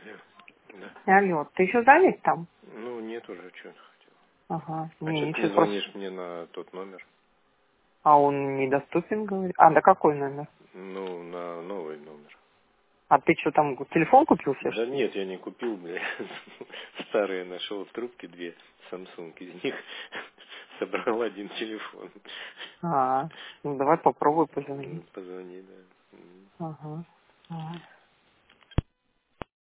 Алло. Да. Алло, ты еще занят там? Ну, нет уже, что ты хотел. Ага, А что не, ты не ничего, просто... звонишь мне на тот номер? А он недоступен, говорит. А, да какой номер? Ну, на новый номер. А ты что, там телефон купил себе, Да что ли? нет, я не купил, бля. Старые нашел в трубке две Samsung. Из них собрал один телефон. А, ну давай попробуй позвонить. Позвони, да. Ага. Ага.